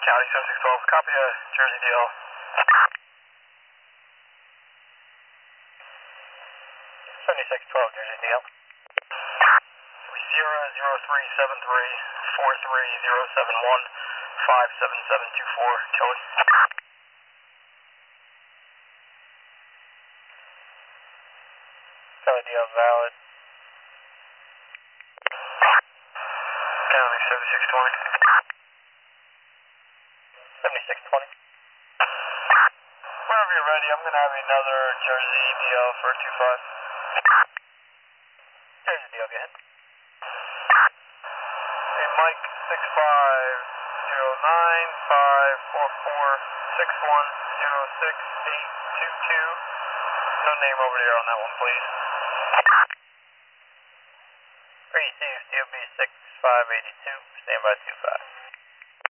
County 7612, copy Jersey DL. 7612, Jersey DL. 00373-43071-57724, Kelly. Kelly DL valid. County 7620. 7620. Whenever you're ready, I'm going to have another Jersey DL for 25. Jersey DL, go ahead. Hey, Mike 650954461068222. No name over there on that one, please. Received DOB 6582, standby 25.